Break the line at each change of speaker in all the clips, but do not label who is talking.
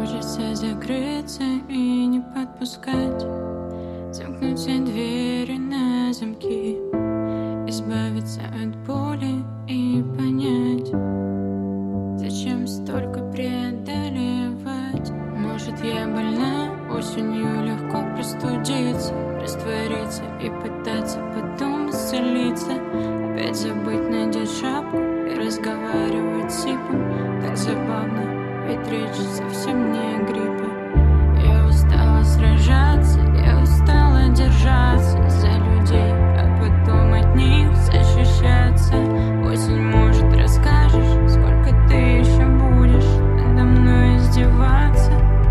Хочется закрыться и не подпускать, замкнуть все двери на замки, избавиться от боли и понять, зачем столько преодолевать. Может, я больна, осенью легко простудиться, раствориться и пытаться потом исцелиться. Опять забыть надеть шапку и разговаривать сипом. Так забавно, ведь речь совсем не о гриппе. Я устала сражаться, я устала держаться за людей, а потом от них защищаться. Осень, может, расскажешь, сколько ты еще будешь надо мной издеваться?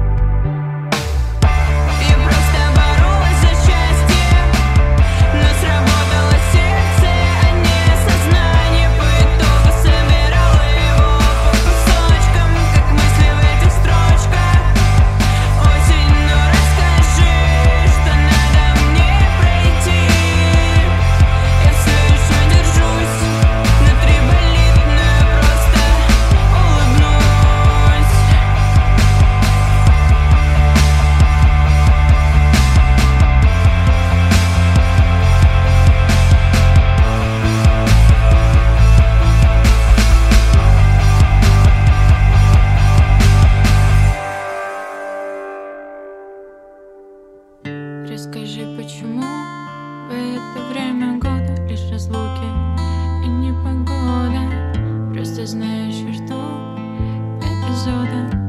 Я просто боролась за счастье, но сработало сердце, а не сознание. По итогу собирала его по кусочкам, как мысли в этих строчках. Осень, ну расскажи, что надо мне пройти. Я все еще держусь, внутри болит, но я просто улыбнусь. Расскажи, почему в это время года лишь разлуки и непогода? Просто знаешь, я жду эпизода.